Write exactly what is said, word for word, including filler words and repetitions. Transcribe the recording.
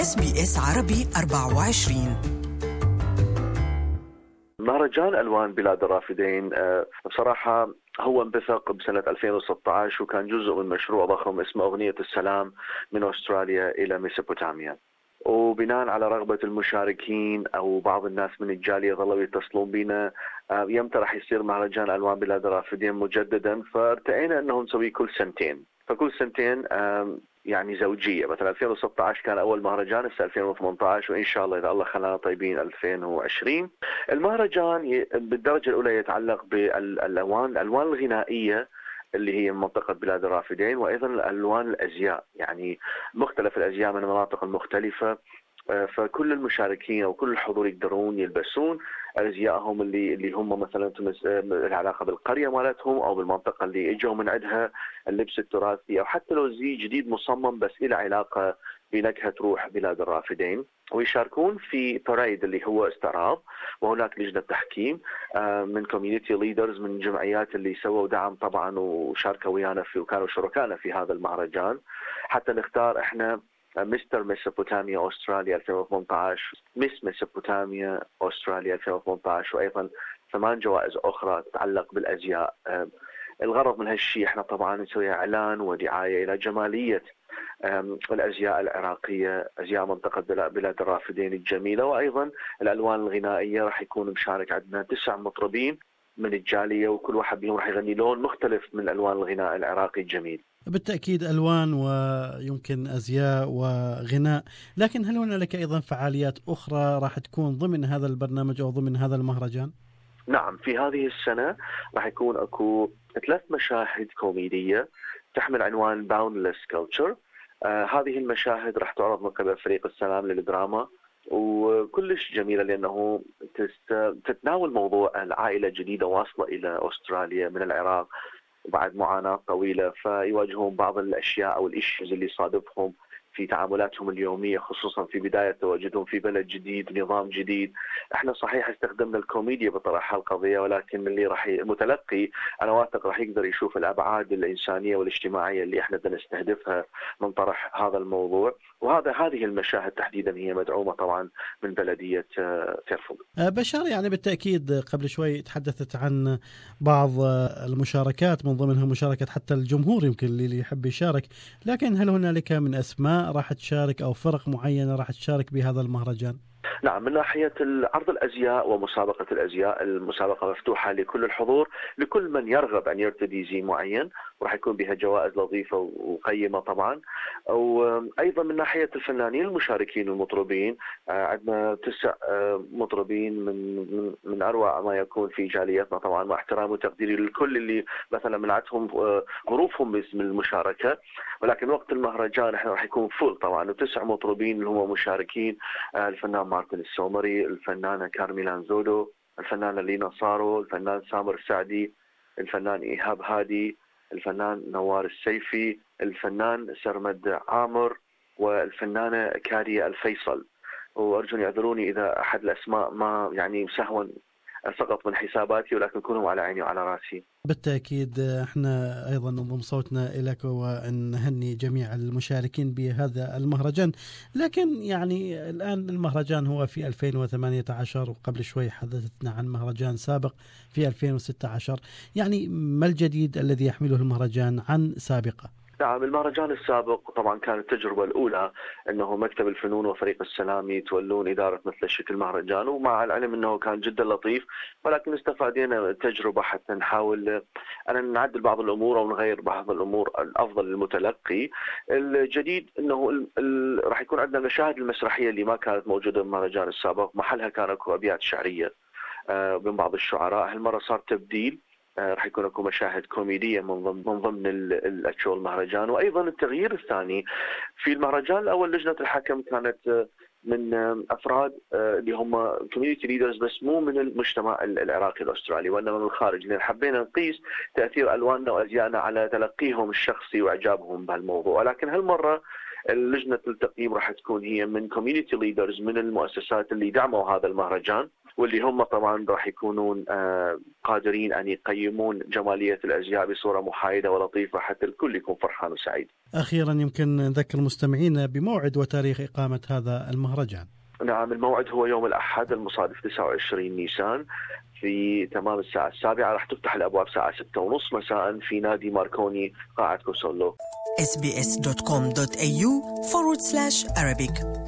إس بي إس عربي أربعة وعشرين. مهرجان ألوان بلاد الرافدين بصراحة هو انبثق بسنة ألفين وستة عشر وكان جزء من مشروع ضخم اسمه أغنية السلام من أستراليا إلى ميسوبوتاميا. وبناء على رغبة المشاركين أو بعض الناس من الجالية ظلوا يتصلون بنا يمتى راح يصير مهرجان ألوان بلاد الرافدين مجددا، فارتئينا أنه نسويه كل سنتين. فكل سنتين يعني زوجية، مثلا ألفين وستة عشر كان أول مهرجان، هسه ألفين وثمانية عشر، وإن شاء الله إذا الله خلانا طيبين ألفين وعشرين. المهرجان بالدرجة الأولى يتعلق بالألوان الألوان الغنائية اللي هي منطقة بلاد الرافدين، وأيضا الألوان الأزياء، يعني مختلف الأزياء من المناطق المختلفة. فكل المشاركين وكل الحضور يقدرون يلبسون ازيائهم اللي اللي هم مثلا العلاقه بالقريه مالتهم او بالمنطقه اللي اجوا من عندها، اللبس التراثي، او حتى لو زي جديد مصمم بس له علاقه بنكهه روح بلاد الرافدين. ويشاركون في باريد اللي هو استعراض، وهناك لجنه تحكيم من كوميونتي ليدرز من جمعيات اللي سووا دعم طبعا وشاركوا ويانا في وكانوا شركائنا في هذا المهرجان، حتى نختار احنا مستر ميسوبوتاميا أستراليا ألفين وثمانية عشر، ميس ميسوبوتاميا أستراليا ألفين وثمانية عشر، وأيضا ثمان جوائز أخرى تتعلق بالأزياء. الغرض من هالشيء احنا طبعا نسوي إعلان ودعاية إلى جمالية الأزياء العراقية، أزياء منطقة بلاد الرافدين الجميلة، وأيضا الألوان الغنائية. راح يكون مشارك عندنا تسع مطربين من الجالية، وكل واحد منهم راح يغني لون مختلف من ألوان الغناء العراقي الجميل. بالتأكيد ألوان ويمكن أزياء وغناء، لكن هل هنالك أيضا فعاليات أخرى راح تكون ضمن هذا البرنامج أو ضمن هذا المهرجان؟ نعم، في هذه السنة راح يكون أكو ثلاث مشاهد كوميدية تحمل عنوان Boundless Culture. آه هذه المشاهد راح تعرض من قبل فريق السلام للدراما، وكلش جميلة لأنه تتناول موضوع العائلة جديدة واصلة إلى أستراليا من العراق وبعد معاناة طويلة، فيواجهون بعض الأشياء أو الإشيز اللي صادفهم في تعاملاتهم اليومية، خصوصا في بداية تواجدهم في بلد جديد نظام جديد. احنا صحيح استخدمنا الكوميديا بطرح القضية، ولكن اللي راح المتلقي انا واثق راح يقدر يشوف الابعاد الانسانية والاجتماعية اللي احنا بدنا نستهدفها من طرح هذا الموضوع. وهذا هذه المشاهد تحديدا هي مدعومة طبعا من بلدية فيرفول. بشار، يعني بالتأكيد قبل شوي تحدثت عن بعض المشاركات، من ضمنها مشاركة حتى الجمهور يمكن اللي يحب يشارك، لكن هل هنالك من أسماء راح تشارك أو فرق معينة راح تشارك بهذا المهرجان؟ نعم، من ناحية عرض الأزياء ومسابقة الأزياء، المسابقة مفتوحة لكل الحضور، لكل من يرغب أن يرتدي زي معين، وراح يكون بها جوائز لطيفة وقيمة طبعا. وأيضا من ناحية الفنانين المشاركين والمطربين، عندنا تسع مطربين من من أروع ما يكون في جاليتنا طبعا، مع احترام وتقديري للكل اللي مثلا منعتهم ظروفهم باسم المشاركة، ولكن وقت المهرجان احنا راح يكون فول طبعا، وتسع مطربين اللي هم مشاركين: الفنان مارتن السومري، الفنانة كارميلان زودو، الفنانة لينا صارو، الفنان سامر السعدي، الفنان إيهاب هادي، الفنان نوار السيفي، الفنان سرمد عامر، والفنانة كاريا الفيصل. وأرجو يعذروني إذا أحد الأسماء ما يعني سهوا سقط من حساباتي، ولكن كونوا على عيني وعلى راسي. بالتأكيد احنا أيضا نضم صوتنا إليك ونهني جميع المشاركين بهذا المهرجان. لكن يعني الآن المهرجان هو في ألفين وثمانية عشر، وقبل شوي حدثتنا عن مهرجان سابق في ألفين وستة عشر، يعني ما الجديد الذي يحمله المهرجان عن سابقه؟ نعم، المهرجان السابق طبعا كانت التجربة الأولى أنه مكتب الفنون وفريق السلام يتولون إدارة مثل شكل مهرجان، ومع العلم أنه كان جدا لطيف، ولكن استفادينا التجربة حتى نحاول أن نعدل بعض الأمور أو نغير بعض الأمور الأفضل للمتلقي. الجديد أنه ال ال راح يكون عندنا المشاهد المسرحية اللي ما كانت موجودة في المهرجان السابق، محلها كانت أبيات شعرية آه من بعض الشعراء. هالمرة صار تبديل، آه راح يكون اكو مشاهد كوميديه من ضمن من ضمن الشو المهرجان. وايضا التغيير الثاني في المهرجان الاول، لجنه الحكم كانت من افراد اللي هم كوميونتي ليدرز، بس مو من المجتمع العراقي الاسترالي وانما من الخارج، لان حبينا نقيس تاثير الواننا وازيائنا على تلقيهم الشخصي واعجابهم بهالموضوع. لكن هالمره لجنه التقييم راح تكون هي من كوميونتي ليدرز من المؤسسات اللي دعموا هذا المهرجان، واللي هم طبعا راح يكونون قادرين أن يقيمون جمالية الأزياء بصورة محايدة ولطيفة حتى الكل يكون فرحان وسعيد. أخيرا يمكن نذكر المستمعين بموعد وتاريخ إقامة هذا المهرجان. نعم، الموعد هو يوم الأحد المصادف تسعة وعشرين نيسان في تمام الساعة السابعة. راح تفتح الأبواب الساعة ستة ونصف مساء في نادي ماركوني قاعة كوسولو. إس بي إس دوت كوم دوت إيه يو forward slash Arabic